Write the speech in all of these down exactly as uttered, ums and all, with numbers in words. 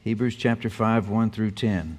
Hebrews chapter five, one through ten.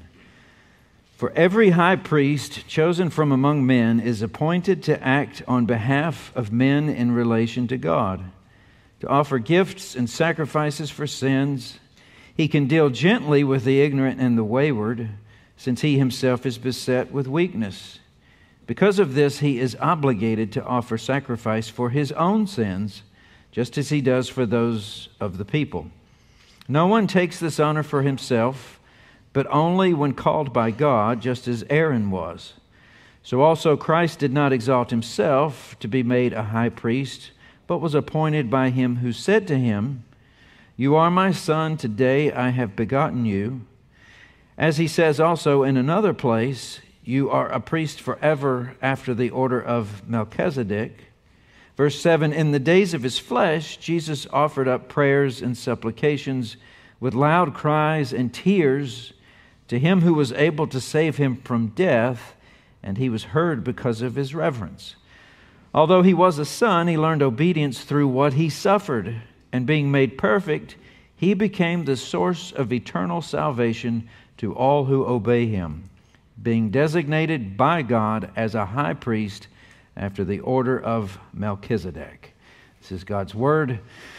For every high priest chosen from among men is appointed to act on behalf of men in relation to God, to offer gifts and sacrifices for sins. He can deal gently with the ignorant and the wayward, since he himself is beset with weakness. Because of this, he is obligated to offer sacrifice for his own sins, just as he does for those of the people. No one takes this honor for himself, but only when called by God, just as Aaron was. So also Christ did not exalt himself to be made a high priest, but was appointed by him who said to him, "You are my son, today I have begotten you." As he says also in another place, "You are a priest forever after the order of Melchizedek." Verse seven, in the days of his flesh, Jesus offered up prayers and supplications with loud cries and tears to him who was able to save him from death, and he was heard because of his reverence. Although he was a son, he learned obedience through what he suffered, and being made perfect, he became the source of eternal salvation to all who obey him, being designated by God as a high priest after the order of Melchizedek. This is God's word,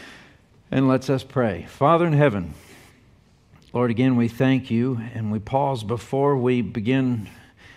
and let's us pray. Father in heaven, Lord, again we thank you, and we pause before we begin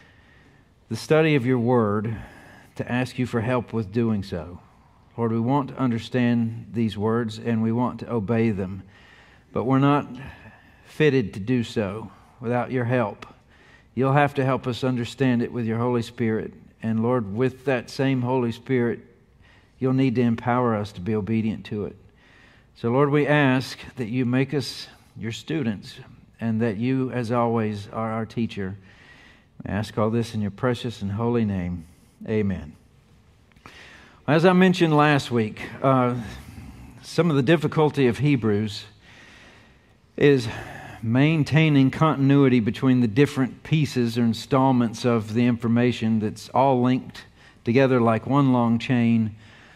the study of your word to ask you for help with doing so. Lord, we want to understand these words and we want to obey them, but we're not fitted to do so without your help. You'll have to help us understand it with your Holy Spirit. And Lord, with that same Holy Spirit, you'll need to empower us to be obedient to it. So Lord, we ask that you make us your students and that you, as always, are our teacher. I ask all this in your precious and holy name. Amen. As I mentioned last week, uh, some of the difficulty of Hebrews is maintaining continuity between the different pieces or installments of the information that's all linked together like one long chain.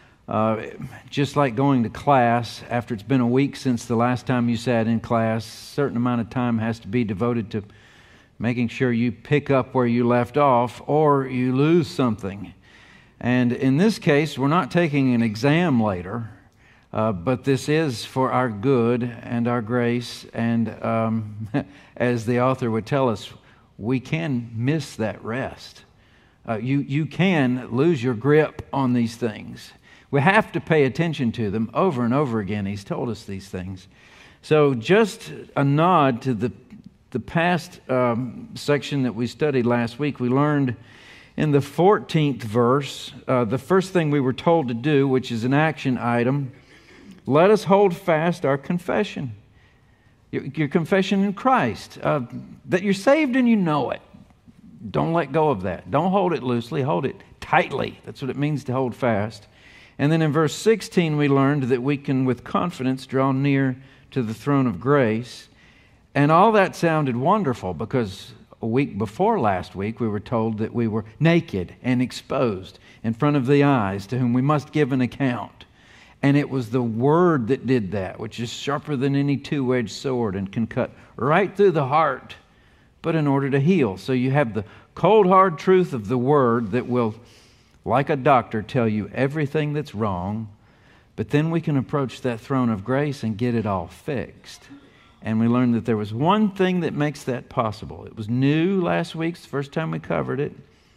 Uh, just like going to class, after it's been a week since the last time you sat in class, a certain amount of time has to be devoted to making sure you pick up where you left off or you lose something. And in this case, we're not taking an exam later, uh, but this is for our good and our grace. And um, as the author would tell us, we can miss that rest. Uh, you, you can lose your grip on these things. We have to pay attention to them over and over again. He's told us these things. So just a nod to the, the past um, section that we studied last week. We learned in the fourteenth verse, uh, the first thing we were told to do, which is an action item, let us hold fast our confession. Your, your confession in Christ, uh, that you're saved and you know it. Don't let go of that. Don't hold it loosely, hold it tightly. That's what it means to hold fast. And then in verse sixteen, we learned that we can, with confidence, draw near to the throne of grace. And all that sounded wonderful because a week before last week, we were told that we were naked and exposed in front of the eyes to whom we must give an account. And it was the Word that did that, which is sharper than any two-edged sword and can cut right through the heart, but in order to heal. So you have the cold, hard truth of the Word that will, like a doctor, tell you everything that's wrong, but then we can approach that throne of grace and get it all fixed. And we learned that there was one thing that makes that possible. It was new last week, the first time we covered it.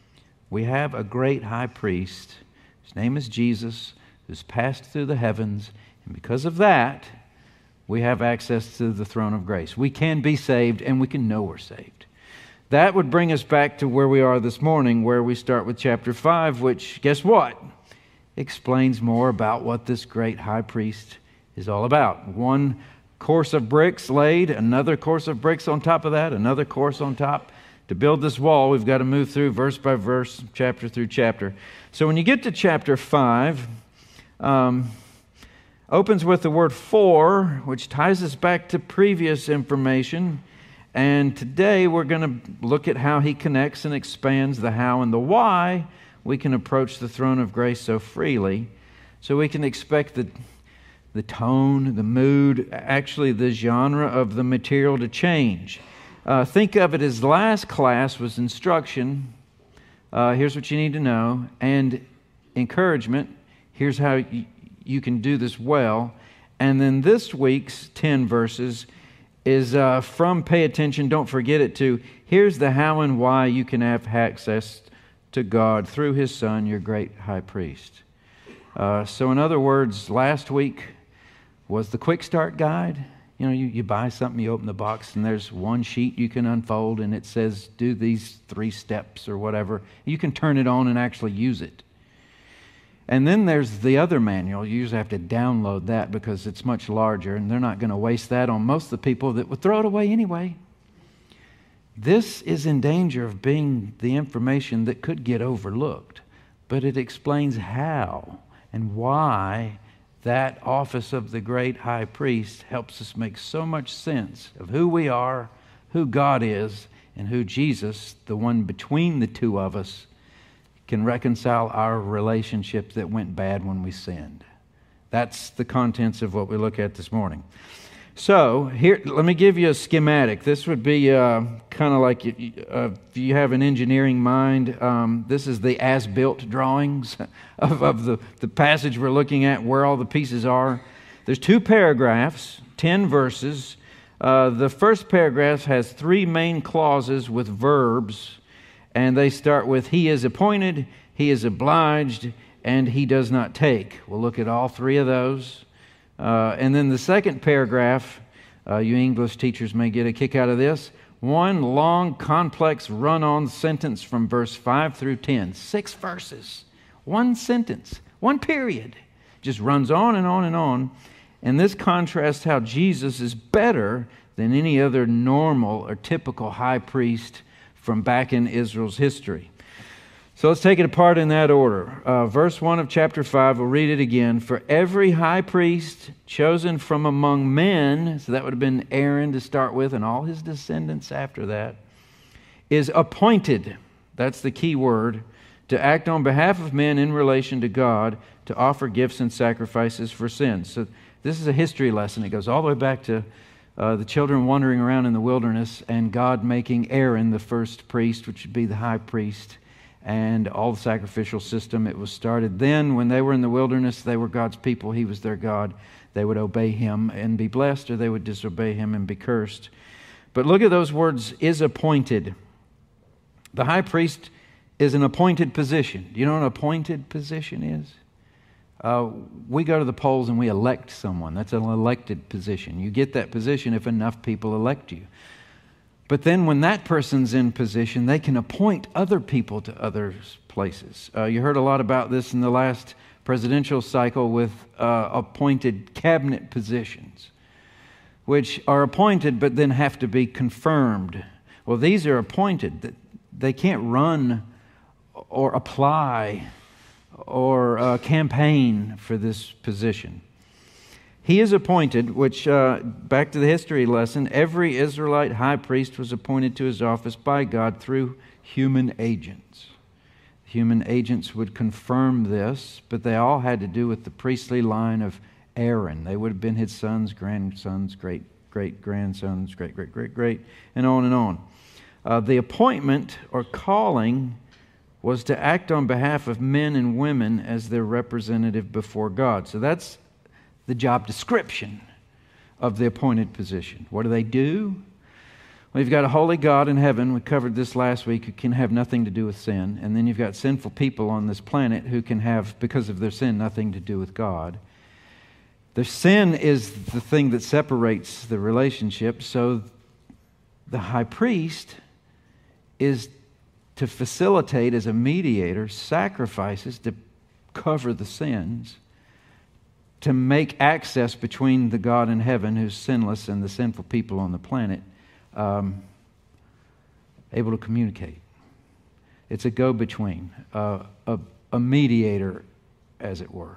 We have a great high priest. His name is Jesus, who's passed through the heavens. And because of that, we have access to the throne of grace. We can be saved and we can know we're saved. That would bring us back to where we are this morning, where we start with chapter five, which, guess what? Explains more about what this great high priest is all about. One course of bricks laid, another course of bricks on top of that, another course on top. To build this wall, we've got to move through verse by verse, chapter through chapter. So when you get to chapter five, um, opens with the word for, which ties us back to previous information. And today we're going to look at how he connects and expands the how and the why we can approach the throne of grace so freely. So we can expect the the tone, the mood, actually the genre of the material to change. Uh, think of it as last class was instruction. Uh, here's what you need to know. And encouragement. Here's how y- you can do this well. And then this week's ten verses is uh, from pay attention, don't forget it, to here's the how and why you can have access to God through His Son, your great high priest. Uh, so in other words, last week was the quick start guide. You know, you, you buy something, you open the box, and there's one sheet you can unfold, and it says, do these three steps or whatever. You can turn it on and actually use it. And then there's the other manual. You usually have to download that because it's much larger, and they're not going to waste that on most of the people that would throw it away anyway. This is in danger of being the information that could get overlooked, but it explains how and why that office of the great high priest helps us make so much sense of who we are, who God is, and who Jesus, the one between the two of us, can reconcile our relationship that went bad when we sinned. That's the contents of what we look at this morning. So, here, let me give you a schematic. This would be uh, kind of like uh, if you have an engineering mind, um, this is the as-built drawings of, of the, the passage we're looking at, where all the pieces are. There's two paragraphs, ten verses. Uh, the first paragraph has three main clauses with verbs, and they start with, He is appointed, He is obliged, and He does not take. We'll look at all three of those. Uh, and then the second paragraph, uh, you English teachers may get a kick out of this. One long, complex, run-on sentence from verse five through ten. Six verses. One sentence. One period. Just runs on and on and on. And this contrasts how Jesus is better than any other normal or typical high priest from back in Israel's history. So let's take it apart in that order. Uh, verse one of chapter five, we'll read it again. For every high priest chosen from among men, so that would have been Aaron to start with and all his descendants after that, is appointed, that's the key word, to act on behalf of men in relation to God, to offer gifts and sacrifices for sins. So this is a history lesson. It goes all the way back to uh, the children wandering around in the wilderness and God making Aaron the first priest, which would be the high priest, and all the sacrificial system. It was started then when they were in the wilderness. They were God's people. He was their God. They would obey Him and be blessed, or they would disobey Him and be cursed. But look at those words, is appointed. The high priest is an appointed position. Do you know what an appointed position is? Uh, we go to the polls and we elect someone. That's an elected position. You get that position if enough people elect you. But then when that person's in position, they can appoint other people to other places. Uh, you heard a lot about this in the last presidential cycle with uh, appointed cabinet positions, which are appointed but then have to be confirmed. Well, these are appointed. They can't run or apply or uh, campaign for this position. He is appointed, which, uh, back to the history lesson, every Israelite high priest was appointed to his office by God through human agents. Human agents would confirm this, but they all had to do with the priestly line of Aaron. They would have been his sons, grandsons, great, great grandsons, great, great, great, great, and on and on. Uh, the appointment or calling was to act on behalf of men and women as their representative before God. So that's the job description of the appointed position. What do they do? Well, you've got a holy God in heaven, we covered this last week, who can have nothing to do with sin. And then you've got sinful people on this planet who can have, because of their sin, nothing to do with God. Their sin is the thing that separates the relationship. So the high priest is to facilitate, as a mediator, sacrifices to cover the sins, to make access between the God in heaven, who's sinless, and the sinful people on the planet, um, able to communicate. It's a go-between, uh, a, a mediator, as it were.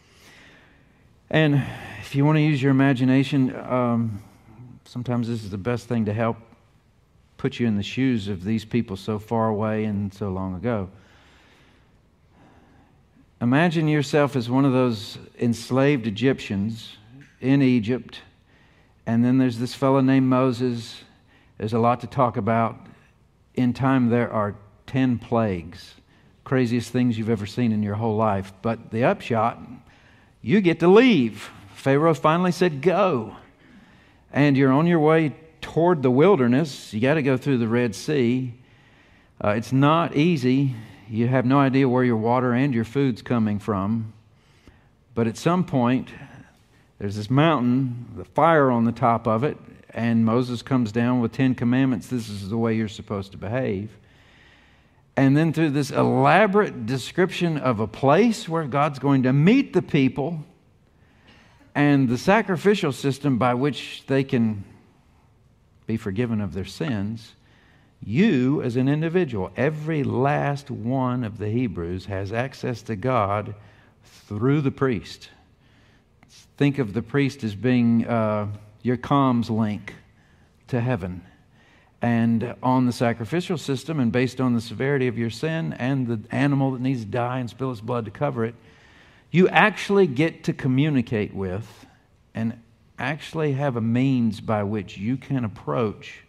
And if you want to use your imagination, um, sometimes this is the best thing to help put you in the shoes of these people so far away and so long ago. Imagine yourself as one of those enslaved Egyptians in Egypt, and then there's this fellow named Moses. There's a lot to talk about. In time, there are ten plagues, craziest things you've ever seen in your whole life. But the upshot, you get to leave. Pharaoh finally said, go. And you're on your way toward the wilderness. You got to go through the Red Sea. Uh, it's not easy. You have no idea where your water and your food's coming from. But at some point, there's this mountain, the fire on the top of it, and Moses comes down with Ten Commandments. This is the way you're supposed to behave. And then through this elaborate description of a place where God's going to meet the people and the sacrificial system by which they can be forgiven of their sins, you as an individual, every last one of the Hebrews has access to God through the priest. Think of the priest as being uh, your comms link to heaven. And on the sacrificial system, and based on the severity of your sin and the animal that needs to die and spill its blood to cover it, you actually get to communicate with and actually have a means by which you can approach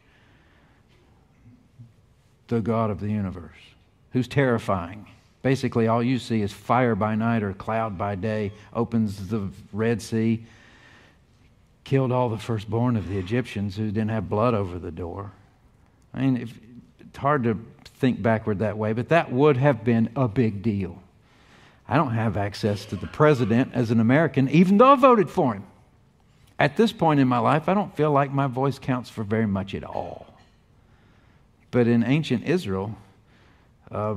the God of the universe, who's terrifying. Basically, all you see is fire by night or cloud by day, opens the Red Sea, killed all the firstborn of the Egyptians who didn't have blood over the door. I mean, if, it's hard to think backward that way, but that would have been a big deal. I don't have access to the president as an American, even though I voted for him. At this point in my life, I don't feel like my voice counts for very much at all. But in ancient Israel, uh,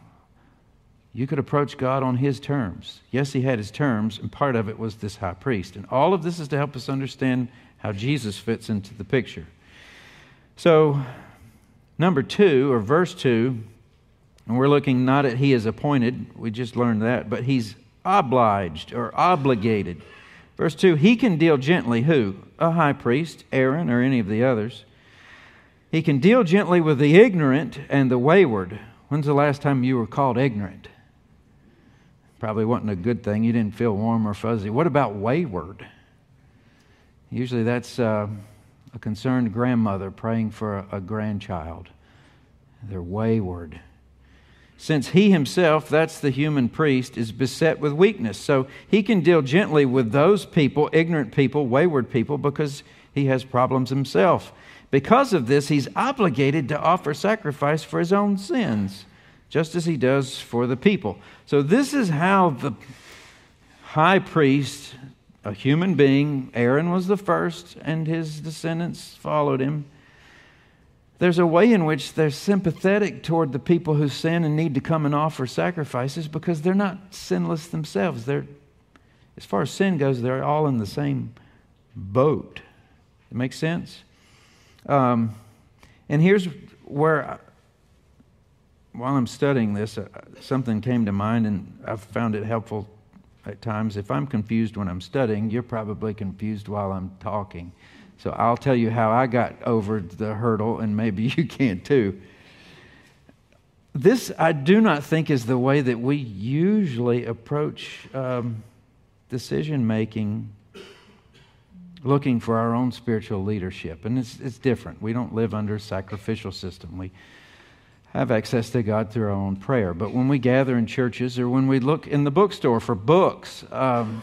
you could approach God on His terms. Yes, He had His terms, and part of it was this high priest. And all of this is to help us understand how Jesus fits into the picture. So, number two, or verse two, and we're looking not at He is appointed, we just learned that, but He's obliged or obligated. Verse two, He can deal gently, who? A high priest, Aaron, or any of the others. He can deal gently with the ignorant and the wayward. When's the last time you were called ignorant? Probably wasn't a good thing. You didn't feel warm or fuzzy. What about wayward? Usually that's uh, a concerned grandmother praying for a, a grandchild. They're wayward. Since He Himself, that's the human priest, is beset with weakness. So He can deal gently with those people, ignorant people, wayward people, because He has problems Himself. Because of this, He's obligated to offer sacrifice for His own sins, just as He does for the people. So this is how the high priest, a human being, Aaron was the first, and his descendants followed him. There's a way in which they're sympathetic toward the people who sin and need to come and offer sacrifices because they're not sinless themselves. They're, as far as sin goes, they're all in the same boat. It makes sense? Um, and here's where, I, while I'm studying this, uh, something came to mind, and I've found it helpful at times. If I'm confused when I'm studying, you're probably confused while I'm talking. So I'll tell you how I got over the hurdle, and maybe you can too. This, I do not think, is the way that we usually approach um, decision-making, looking for our own spiritual leadership. And it's, it's different. We don't live under a sacrificial system. We have access to God through our own prayer. But when we gather in churches or when we look in the bookstore for books, um,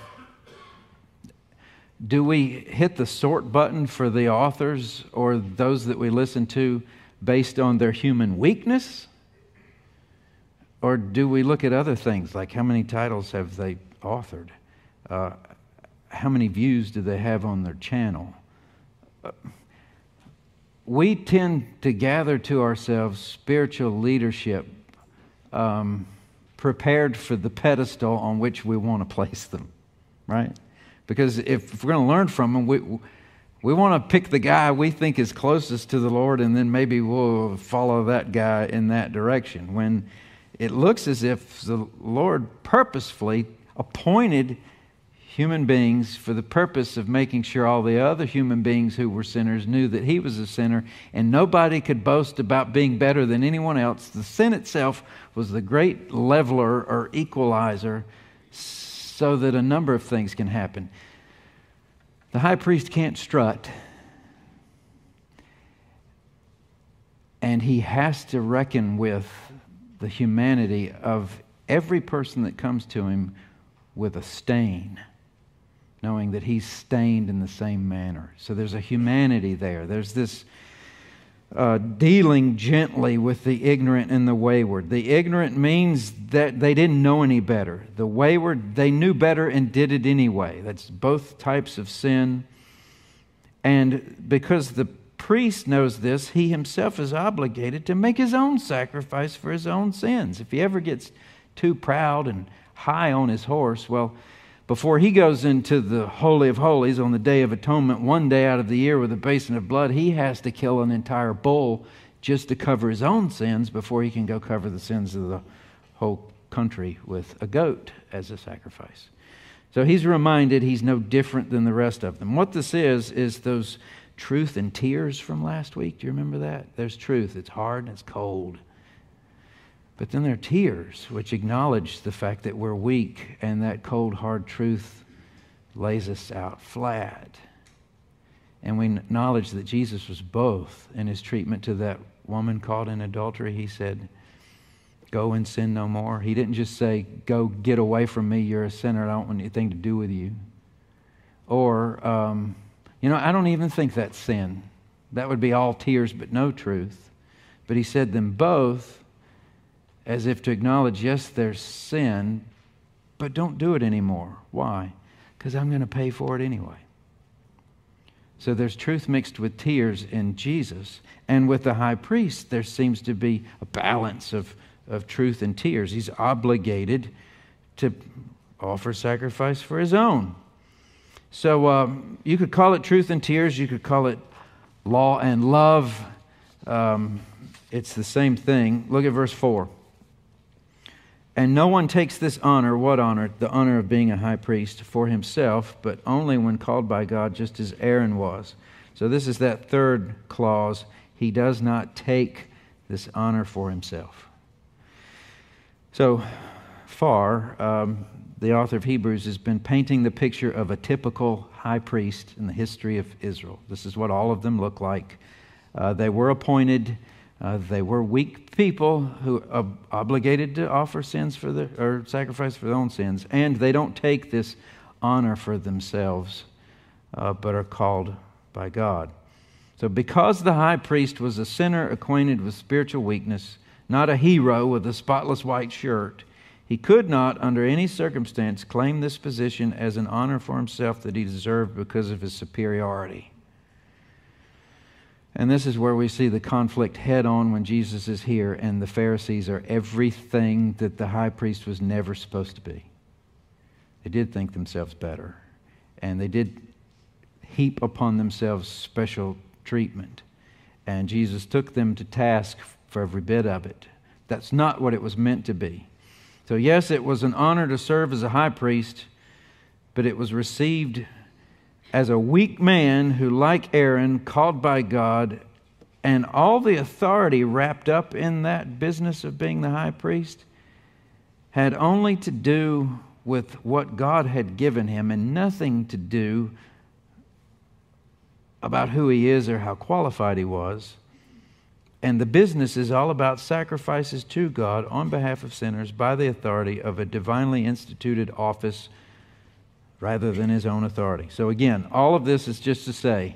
do we hit the sort button for the authors or those that we listen to based on their human weakness? Or do we look at other things, like how many titles have they authored? Uh, how many views do they have on their channel? Uh, we tend to gather to ourselves spiritual leadership um, prepared for the pedestal on which we want to place them, right? Because if, if we're going to learn from them, we, we want to pick the guy we think is closest to the Lord, and then maybe we'll follow that guy in that direction. When it looks as if the Lord purposefully appointed human beings for the purpose of making sure all the other human beings who were sinners knew that He was a sinner, and nobody could boast about being better than anyone else. The sin itself was the great leveler or equalizer so that a number of things can happen. The high priest can't strut, and he has to reckon with the humanity of every person that comes to him with a stain, knowing that he's stained in the same manner. So there's a humanity there. There's this uh, dealing gently with the ignorant and the wayward. The ignorant means that they didn't know any better. The wayward, they knew better and did it anyway. That's both types of sin. And because the priest knows this, he himself is obligated to make his own sacrifice for his own sins. If he ever gets too proud and high on his horse, well, before he goes into the Holy of Holies on the Day of Atonement, one day out of the year with a basin of blood, he has to kill an entire bull just to cover his own sins before he can go cover the sins of the whole country with a goat as a sacrifice. So he's reminded he's no different than the rest of them. What this is, is those truth and tears from last week. Do you remember that? There's truth. It's hard and it's cold. But then there are tears, which acknowledge the fact that we're weak, and that cold, hard truth lays us out flat. And we acknowledge that Jesus was both in his treatment to that woman caught in adultery. He said, go and sin no more. He didn't just say, go get away from me, you're a sinner, I don't want anything to do with you. Or, um, you know, I don't even think that's sin. That would be all tears but no truth. But he said them both as if to acknowledge, yes, there's sin, but don't do it anymore. Why? Because I'm going to pay for it anyway. So there's truth mixed with tears in Jesus. And with the high priest, there seems to be a balance of, of truth and tears. He's obligated to offer sacrifice for his own. So um, you could call it truth and tears. You could call it law and love. Um, it's the same thing. Look at verse four. And no one takes this honor, what honor? The honor of being a high priest for himself, but only when called by God, just as Aaron was. So this is that third clause. He does not take this honor for himself. So far, um, the author of Hebrews has been painting the picture of a typical high priest in the history of Israel. This is what all of them look like. Uh, they were appointed. Uh, they were weak people who are obligated to offer sins for the, or sacrifice for their own sins, and they don't take this honor for themselves, uh, but are called by God. So because the high priest was a sinner acquainted with spiritual weakness, not a hero with a spotless white shirt, he could not, under any circumstance, claim this position as an honor for himself that he deserved because of his superiority. And this is where we see the conflict head on when Jesus is here and the Pharisees are everything that the high priest was never supposed to be. They did think themselves better, and they did heap upon themselves special treatment. And Jesus took them to task for every bit of it. That's not what it was meant to be. So yes, it was an honor to serve as a high priest, but it was received as a weak man who, like Aaron, called by God, and all the authority wrapped up in that business of being the high priest, had only to do with what God had given him and nothing to do about who he is or how qualified he was. And the business is all about sacrifices to God on behalf of sinners by the authority of a divinely instituted office rather than his own authority. So again, all of this is just to say,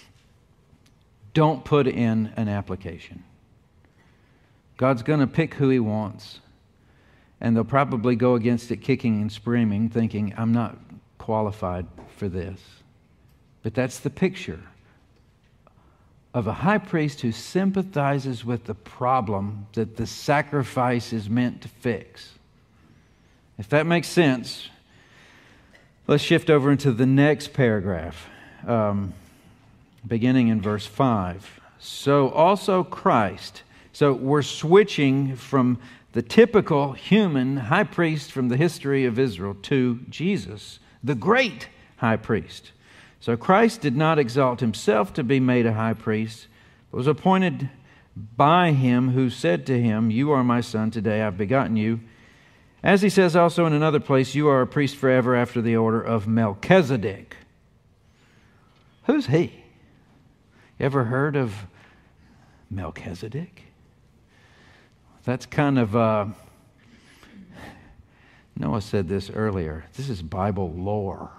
don't put in an application. God's going to pick who he wants, and they'll probably go against it kicking and screaming, thinking, I'm not qualified for this. But that's the picture of a high priest who sympathizes with the problem that the sacrifice is meant to fix. If that makes sense, let's shift over into the next paragraph, um, beginning in verse five. So also Christ. So we're switching from the typical human high priest from the history of Israel to Jesus, the great high priest. So Christ did not exalt himself to be made a high priest, but was appointed by him who said to him, you are my son, today I've begotten you. As he says also in another place, you are a priest forever after the order of Melchizedek. Who's he? You ever heard of Melchizedek? That's kind of, uh, Noah said this earlier. This is Bible lore.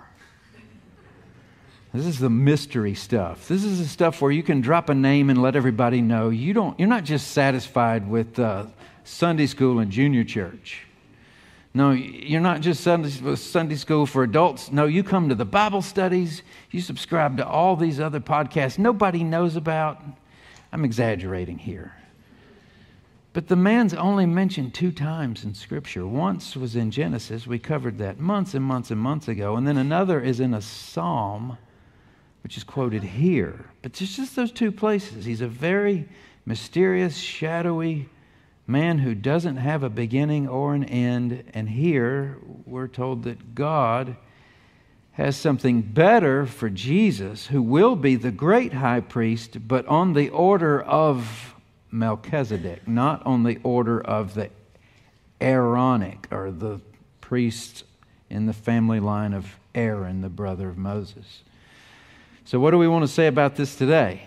This is the mystery stuff. This is the stuff where you can drop a name and let everybody know. You don't, you're not just satisfied with uh, Sunday school and junior church. No, you're not just Sunday, Sunday school for adults. No, you come to the Bible studies. You subscribe to all these other podcasts nobody knows about. I'm exaggerating here. But the man's only mentioned two times in Scripture. Once was in Genesis. We covered that months and months and months ago. And then another is in a psalm, which is quoted here. But it's just those two places. He's a very mysterious, shadowy man who doesn't have a beginning or an end. And here we're told that God has something better for Jesus, who will be the great high priest, but on the order of Melchizedek, not on the order of the Aaronic, or the priests in the family line of Aaron, the brother of Moses. So what do we want to say about this today?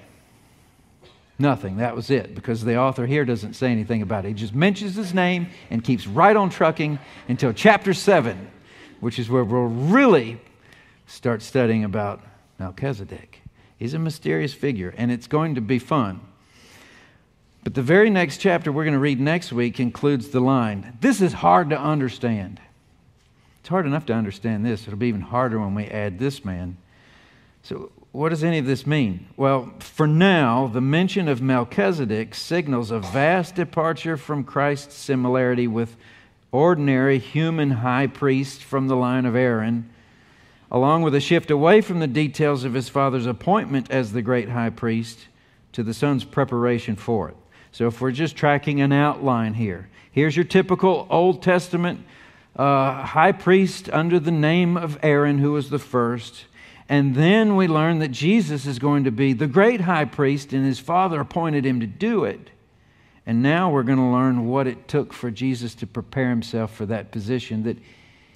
Nothing. That was it, because the author here doesn't say anything about it. He just mentions his name and keeps right on trucking until chapter seven, which is where we'll really start studying about Melchizedek. He's a mysterious figure, and it's going to be fun. But the very next chapter we're going to read next week includes the line, "This is hard to understand." It's hard enough to understand this. It'll be even harder when we add this man. So what does any of this mean? Well, for now, the mention of Melchizedek signals a vast departure from Christ's similarity with ordinary human high priest from the line of Aaron, along with a shift away from the details of his father's appointment as the great high priest to the son's preparation for it. So if we're just tracking an outline here, here's your typical Old Testament uh, high priest under the name of Aaron, who was the first. And then we learn that Jesus is going to be the great high priest, and his father appointed him to do it. And now we're going to learn what it took for Jesus to prepare himself for that position that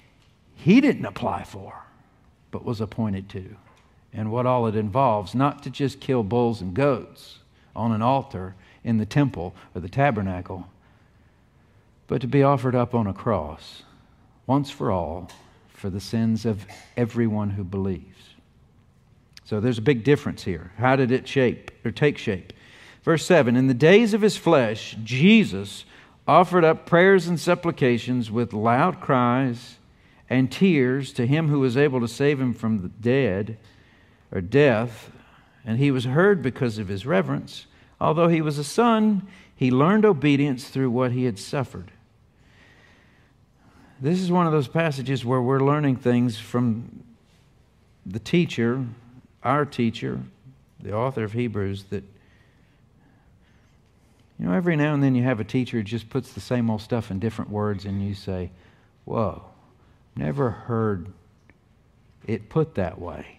he didn't apply for, but was appointed to. And what all it involves, not to just kill bulls and goats on an altar in the temple or the tabernacle, but to be offered up on a cross once for all for the sins of everyone who believes. So there's a big difference here. How did it shape or take shape? Verse seven, in the days of his flesh, Jesus offered up prayers and supplications with loud cries and tears to him who was able to save him from the dead or death, and he was heard because of his reverence. Although he was a son, he learned obedience through what he had suffered. This is one of those passages where we're learning things from the teacher, our teacher, the author of Hebrews, that, you know, every now and then you have a teacher who just puts the same old stuff in different words, and you say, whoa, never heard it put that way.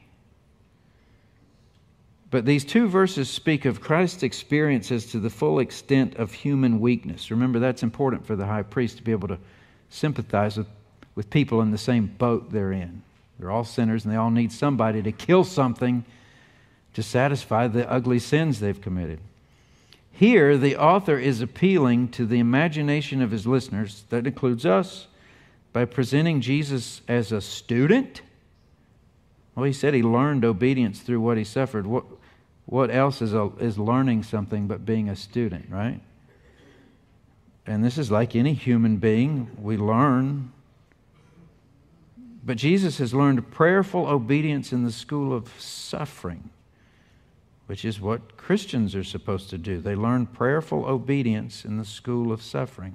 But these two verses speak of Christ's experiences to the full extent of human weakness. Remember, that's important for the high priest to be able to sympathize with, with people in the same boat they're in. They're all sinners, and they all need somebody to kill something to satisfy the ugly sins they've committed. Here, the author is appealing to the imagination of his listeners, that includes us, by presenting Jesus as a student. Well, he said he learned obedience through what he suffered. What, what else is, a, is learning something but being a student, right? And this is like any human being. We learn. But Jesus has learned prayerful obedience in the school of suffering, which is what Christians are supposed to do. They learn prayerful obedience in the school of suffering.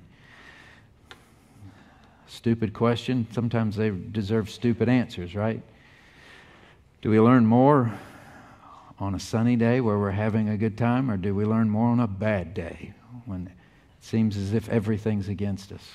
Stupid question. Sometimes they deserve stupid answers, right? Do we learn more on a sunny day where we're having a good time, or do we learn more on a bad day when it seems as if everything's against us?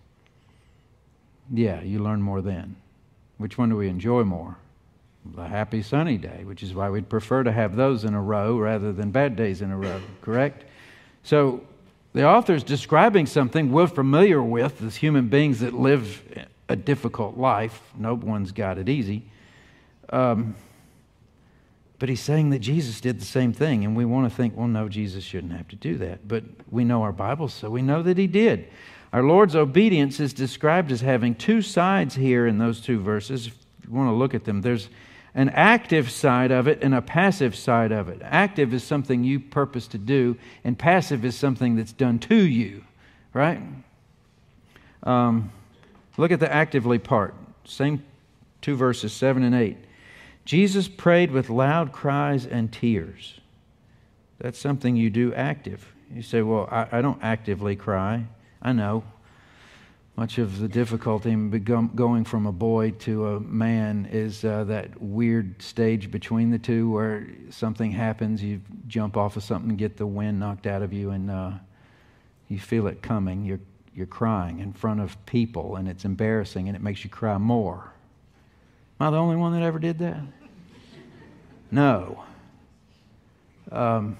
Yeah, you learn more then. Which one do we enjoy more? The happy sunny day, which is why we'd prefer to have those in a row rather than bad days in a row, correct? So the author's describing something we're familiar with as human beings that live a difficult life. No one's got it easy. Um, but he's saying that Jesus did the same thing, and we want to think, well, no, Jesus shouldn't have to do that. But we know our Bible, so we know that he did. Our Lord's obedience is described as having two sides here in those two verses. If you want to look at them, there's an active side of it and a passive side of it. Active is something you purpose to do, and passive is something that's done to you, right? Um, look at the actively part. Same two verses, seven and eight. Jesus prayed with loud cries and tears. That's something you do active. You say, well, I, I don't actively cry. I know. Much of the difficulty in become, going from a boy to a man is uh, that weird stage between the two where something happens, you jump off of something, get the wind knocked out of you, and uh, you feel it coming. You're, you're crying in front of people, and it's embarrassing, and it makes you cry more. Am I the only one that ever did that? No. Um,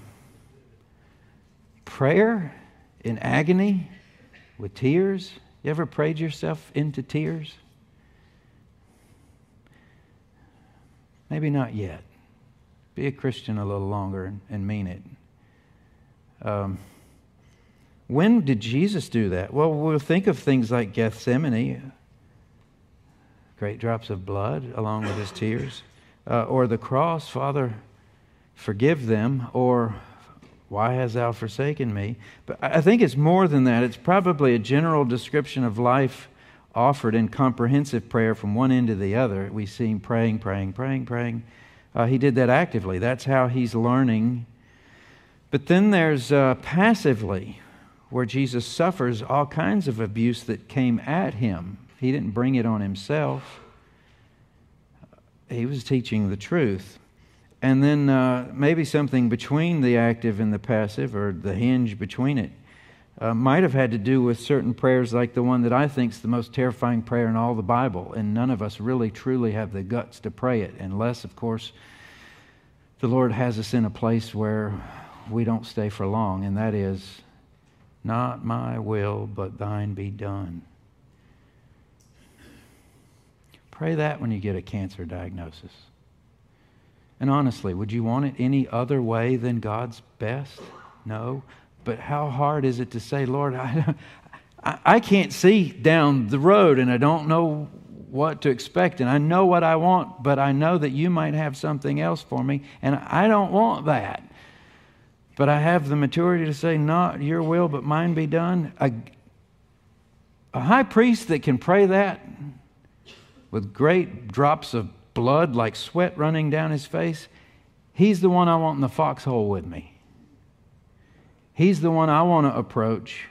prayer in agony with tears. You ever prayed yourself into tears? Maybe not yet. Be a Christian a little longer and, and mean it. Um, when did Jesus do that? Well, we'll think of things like Gethsemane, great drops of blood along with his tears, uh, or the cross, Father, forgive them, or why hast thou forsaken me? But I think it's more than that. It's probably a general description of life offered in comprehensive prayer from one end to the other. We see him praying, praying, praying, praying. Uh, he did that actively. That's how he's learning. But then there's uh, passively, where Jesus suffers all kinds of abuse that came at him. He didn't bring it on himself. He was teaching the truth. And then uh, maybe something between the active and the passive, or the hinge between it, uh, might have had to do with certain prayers like the one that I think is the most terrifying prayer in all the Bible. And none of us really truly have the guts to pray it, unless, of course, the Lord has us in a place where we don't stay for long. And that is, not my will, but thine be done. Pray that when you get a cancer diagnosis. And honestly, would you want it any other way than God's best? No. But how hard is it to say, Lord, I, I can't see down the road and I don't know what to expect and I know what I want, but I know that you might have something else for me and I don't want that. But I have the maturity to say, not your will, but mine be done. A, a high priest that can pray that with great drops of blood like sweat running down his face, he's the one I want in the foxhole with me. He's the one I want to approach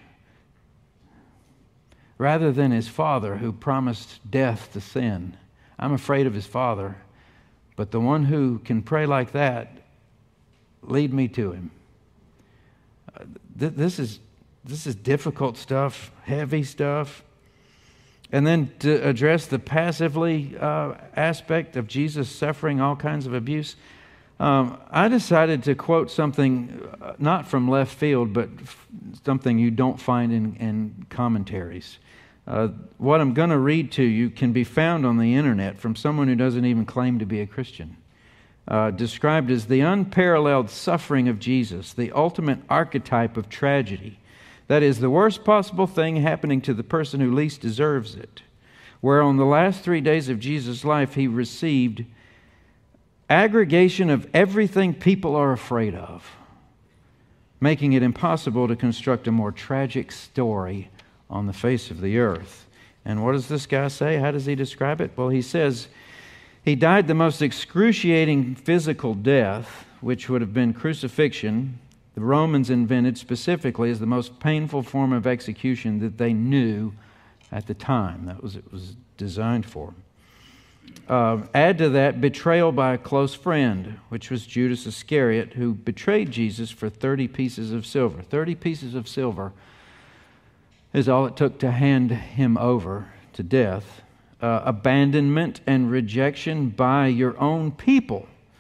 rather than his father who promised death to sin. I'm afraid of his father, but the one who can pray like that, lead me to him. Uh, th- this is this is difficult stuff, heavy stuff. And then to address the passively uh, aspect of Jesus suffering all kinds of abuse, um, I decided to quote something uh, not from left field, but f- something you don't find in, in commentaries. Uh, what I'm going to read to you can be found on the internet from someone who doesn't even claim to be a Christian. Uh, described as the unparalleled suffering of Jesus, the ultimate archetype of tragedy. That is the worst possible thing happening to the person who least deserves it. Where on the last three days of Jesus' life, he received aggregation of everything people are afraid of, making it impossible to construct a more tragic story on the face of the earth. And what does this guy say? How does he describe it? Well, he says he died the most excruciating physical death, which would have been crucifixion. The Romans invented specifically as the most painful form of execution that they knew at the time. That was it was designed for. Uh, add to that betrayal by a close friend, which was Judas Iscariot, who betrayed Jesus for thirty pieces of silver. thirty pieces of silver is all it took to hand him over to death. Uh, abandonment and rejection by your own people.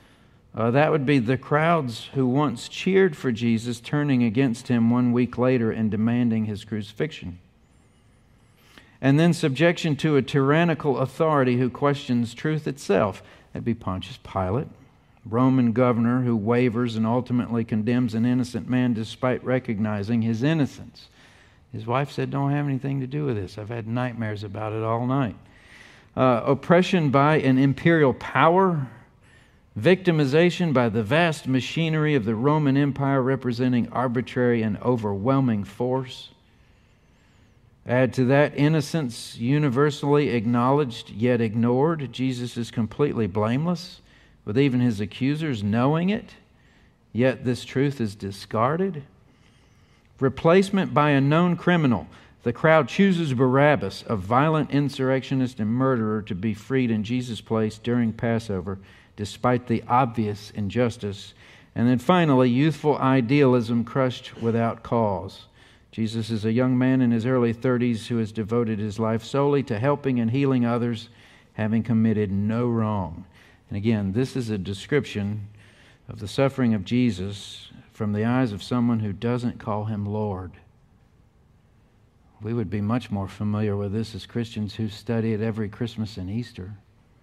Uh, that would be the crowds who once cheered for Jesus turning against him one week later and demanding his crucifixion. And then subjection to a tyrannical authority who questions truth itself. That'd be Pontius Pilate, Roman governor who wavers and ultimately condemns an innocent man despite recognizing his innocence. His wife said, "Don't have anything to do with this. I've had nightmares about it all night." Uh, oppression by an imperial power, victimization by the vast machinery of the Roman Empire representing arbitrary and overwhelming force. Add to that innocence universally acknowledged yet ignored. Jesus is completely blameless, with even his accusers knowing it, yet this truth is discarded. Replacement by a known criminal. The crowd chooses Barabbas, a violent insurrectionist and murderer, to be freed in Jesus' place during Passover, despite the obvious injustice. And then finally, youthful idealism crushed without cause. Jesus is a young man in his early thirties who has devoted his life solely to helping and healing others, having committed no wrong. And again, this is a description of the suffering of Jesus from the eyes of someone who doesn't call him Lord. We would be much more familiar with this as Christians who study it every Christmas and Easter.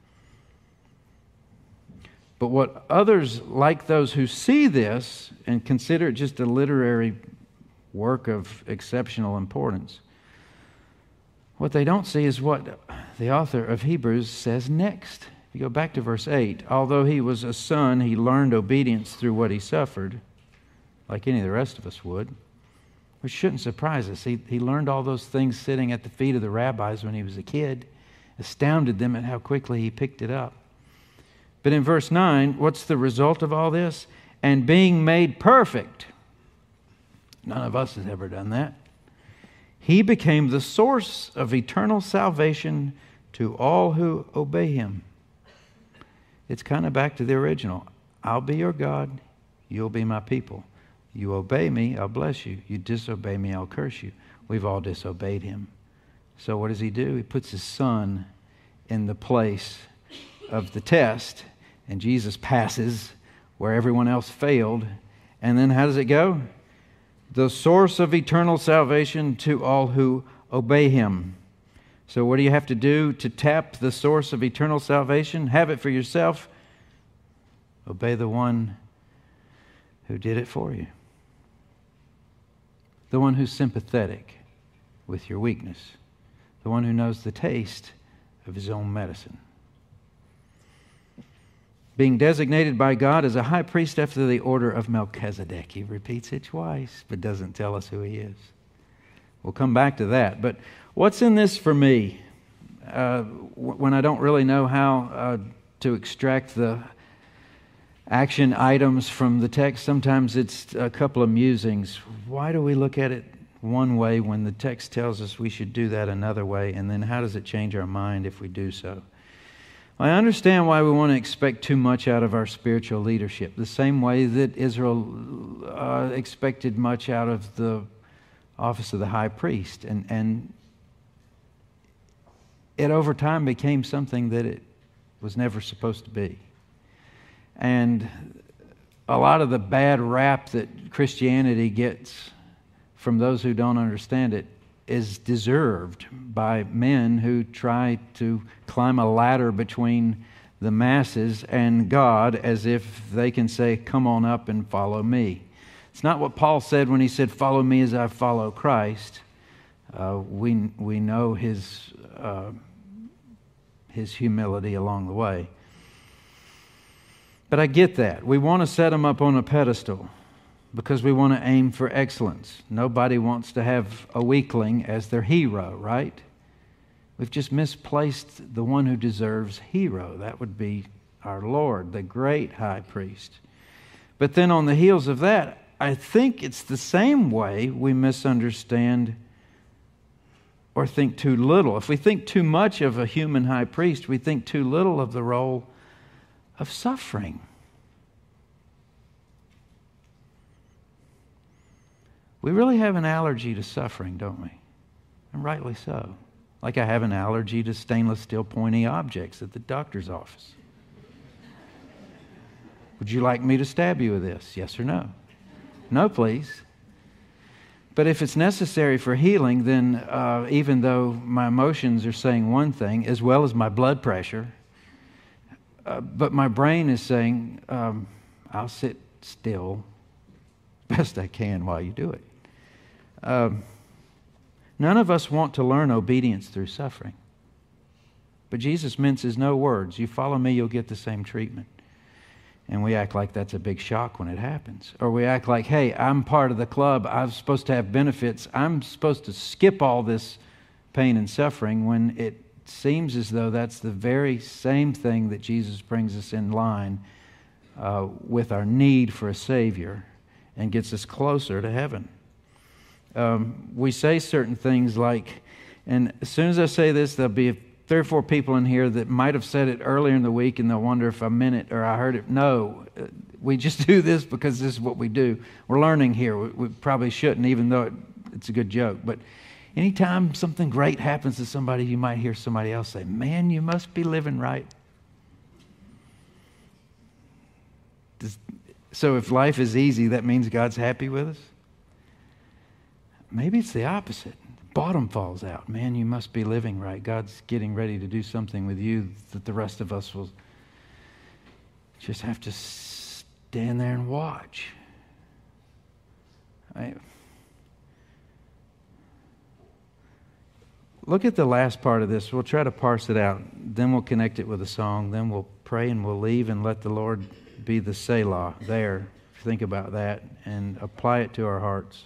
But what others, like those who see this and consider it just a literary work of exceptional importance, what they don't see is what the author of Hebrews says next. If you go back to verse eight, although he was a son, he learned obedience through what he suffered, like any of the rest of us would, which shouldn't surprise us. He, he learned all those things sitting at the feet of the rabbis when he was a kid, astounded them at how quickly he picked it up. But in verse nine, what's the result of all this? And being made perfect. None of us has ever done that. He became the source of eternal salvation to all who obey him. It's kind of back to the original. I'll be your God, you'll be my people. You obey me, I'll bless you. You disobey me, I'll curse you. We've all disobeyed him. So what does he do? He puts his son in the place of the test, and Jesus passes where everyone else failed. And then how does it go? The source of eternal salvation to all who obey him. So what do you have to do to tap the source of eternal salvation? Have it for yourself. Obey the one who did it for you. The one who's sympathetic with your weakness. The one who knows the taste of his own medicine. Being designated by God as a high priest after the order of Melchizedek. He repeats it twice, but doesn't tell us who he is. We'll come back to that. But what's in this for me? Uh, when I don't really know how uh, to extract the action items from the text, sometimes it's a couple of musings. Why do we look at it one way when the text tells us we should do that another way? And then how does it change our mind if we do so? I understand why we want to expect too much out of our spiritual leadership, the same way that Israel uh, expected much out of the office of the high priest. And, and it over time became something that it was never supposed to be. And a lot of the bad rap that Christianity gets from those who don't understand it is deserved by men who try to climb a ladder between the masses and God as if they can say, come on up and follow me. It's not what Paul said when he said, follow me as I follow Christ. Uh, we, we know his, uh, his humility along the way. But I get that. We want to set him up on a pedestal because we want to aim for excellence. Nobody wants to have a weakling as their hero, right? We've just misplaced the one who deserves hero. That would be our Lord, the great high priest. But then on the heels of that, I think it's the same way we misunderstand or think too little. If we think too much of a human high priest, we think too little of the role of suffering. We really have an allergy to suffering, don't we? And rightly so. Like I have an allergy to stainless steel pointy objects at the doctor's office. Would you like me to stab you with this? Yes or no? No, please. But if it's necessary for healing, then uh, even though my emotions are saying one thing, as well as my blood pressure, uh, but my brain is saying, um, I'll sit still best I can while you do it. Um, none of us want to learn obedience through suffering. But Jesus minces no words. You follow me, you'll get the same treatment. And we act like that's a big shock when it happens. Or we act like, hey, I'm part of the club. I'm supposed to have benefits. I'm supposed to skip all this pain and suffering, when it seems as though that's the very same thing that Jesus brings us in line uh, with our need for a Savior and gets us closer to heaven. Um, we say certain things like, and as soon as I say this, there'll be three or four people in here that might have said it earlier in the week and they'll wonder if I meant it or I heard it. No, we just do this because this is what we do. We're learning here. We, we probably shouldn't, even though it, it's a good joke. But anytime something great happens to somebody, you might hear somebody else say, man, you must be living right. Does, so if life is easy, that means God's happy with us? Maybe it's the opposite. Bottom falls out. Man, you must be living right. God's getting ready to do something with you that the rest of us will just have to stand there and watch. I, look at the last part of this. We'll try to parse it out. Then we'll connect it with a song. Then we'll pray and we'll leave and let the Lord be the Selah there. Think about that and apply it to our hearts.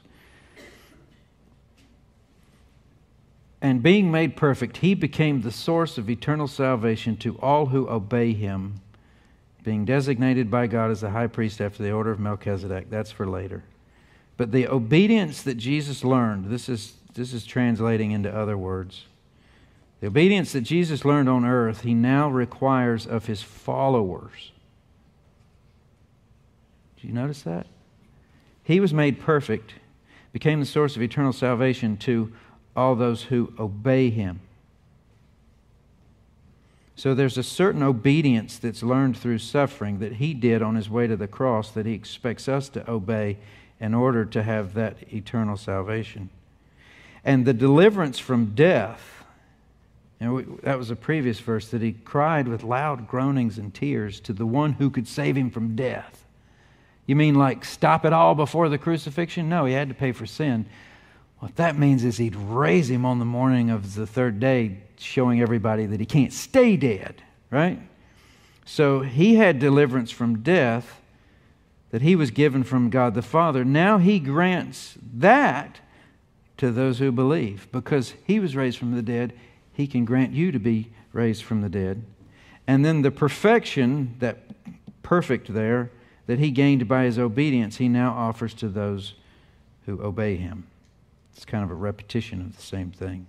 And being made perfect, he became the source of eternal salvation to all who obey him, being designated by God as the high priest after the order of Melchizedek. That's for later. But the obedience that Jesus learned, this is, this is translating into other words. The obedience that Jesus learned on earth, he now requires of his followers. Did you notice that? He was made perfect, became the source of eternal salvation to all those who obey him. So there's a certain obedience that's learned through suffering that he did on his way to the cross that he expects us to obey in order to have that eternal salvation. And the deliverance from death, and we, that was a previous verse, that he cried with loud groanings and tears to the one who could save him from death. You mean like stop it all before the crucifixion? No, he had to pay for sin. What that means is he'd raise him on the morning of the third day, showing everybody that he can't stay dead, right? So he had deliverance from death that he was given from God the Father. Now he grants that to those who believe. Because he was raised from the dead, he can grant you to be raised from the dead. And then the perfection, that perfect there, that he gained by his obedience, he now offers to those who obey him. It's kind of a repetition of the same thing.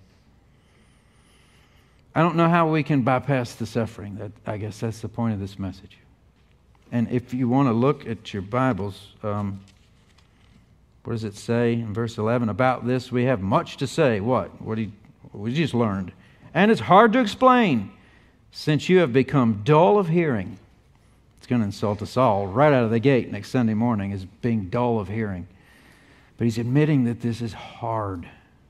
I don't know how we can bypass the suffering. That, I guess that's the point of this message. And if you want to look at your Bibles, um, what does it say in verse eleven? About this we have much to say. What? What do you, we just learned. And it's hard to explain, since you have become dull of hearing. It's going to insult us all right out of the gate next Sunday morning as being dull of hearing. But he's admitting that this is hard.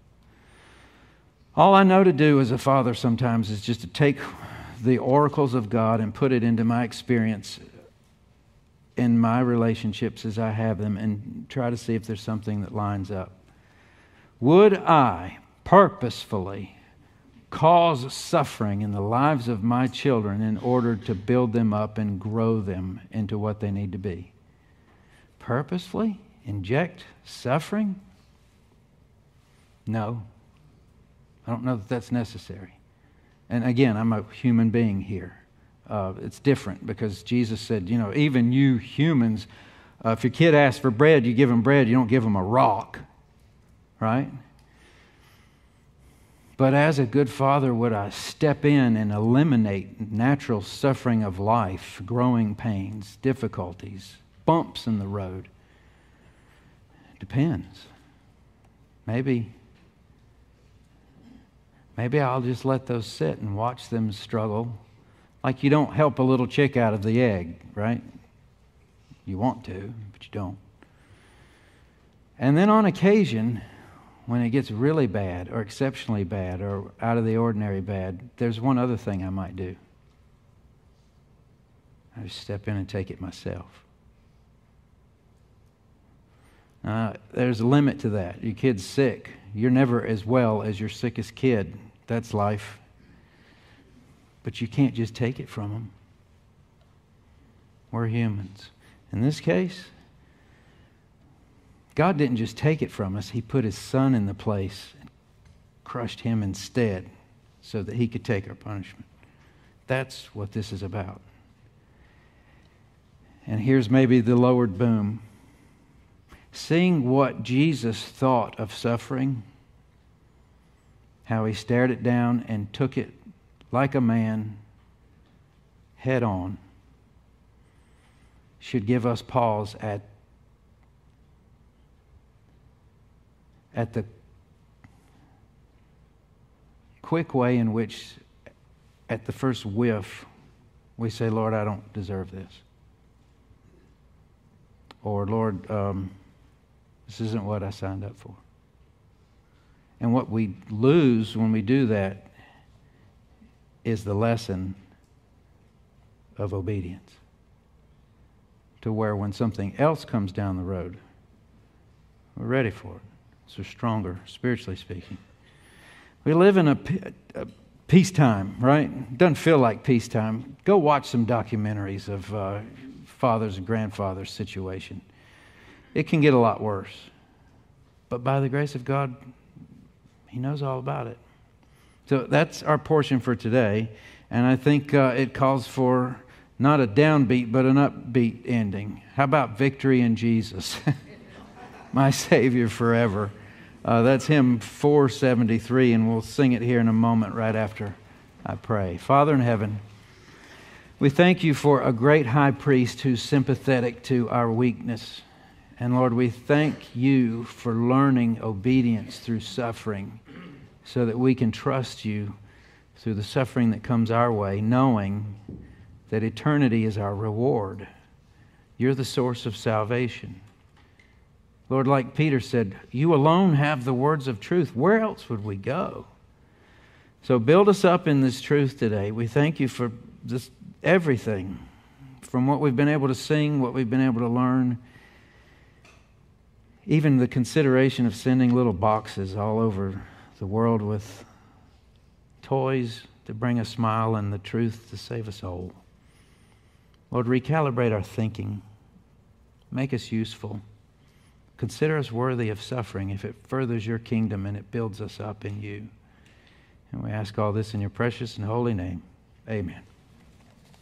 All I know to do as a father sometimes is just to take the oracles of God and put it into my experience in my relationships as I have them and try to see if there's something that lines up. Would I purposefully cause suffering in the lives of my children in order to build them up and grow them into what they need to be? Purposefully inject suffering? No. I don't know that that's necessary. And again, I'm a human being here. Uh, it's different because Jesus said, you know, even you humans, uh, if your kid asks for bread, you give them bread, you don't give them a rock. Right? But as a good father, would I step in and eliminate natural suffering of life, growing pains, difficulties, bumps in the road? Depends. Maybe, maybe I'll just let those sit and watch them struggle. Like you don't help a little chick out of the egg, right? You want to, but you don't. And then on occasion, when it gets really bad or exceptionally bad or out of the ordinary bad, there's one other thing I might do. I just step in and take it myself. Uh, there's a limit to that. Your kid's sick. You're never as well as your sickest kid. That's life. But you can't just take it from them. We're humans. In this case, God didn't just take it from us. He put His Son in the place and crushed Him instead so that He could take our punishment. That's what this is about. And here's maybe the lowered boom. Seeing what Jesus thought of suffering, how He stared it down and took it like a man head on, should give us pause at, at the quick way in which, at the first whiff, we say, Lord, I don't deserve this. Or, Lord, um, this isn't what I signed up for. And what we lose when we do that is the lesson of obedience. To where when something else comes down the road, we're ready for it. So we're stronger, spiritually speaking. We live in a, a peacetime, right? Doesn't feel like peacetime. Go watch some documentaries of uh, fathers and grandfathers' situation. It can get a lot worse. But by the grace of God, He knows all about it. So that's our portion for today. And I think uh, it calls for not a downbeat, but an upbeat ending. How about victory in Jesus? My Savior forever. Uh, that's hymn four seventy-three, and we'll sing it here in a moment right after I pray. Father in heaven, we thank You for a great high priest who's sympathetic to our weakness. And Lord, we thank You for learning obedience through suffering so that we can trust You through the suffering that comes our way, knowing that eternity is our reward. You're the source of salvation. Lord, like Peter said, You alone have the words of truth. Where else would we go? So build us up in this truth today. We thank You for this everything, from what we've been able to sing, what we've been able to learn, even the consideration of sending little boxes all over the world with toys to bring a smile and the truth to save us whole. Lord, recalibrate our thinking. Make us useful. Consider us worthy of suffering if it furthers Your kingdom and it builds us up in You. And we ask all this in Your precious and holy name. Amen.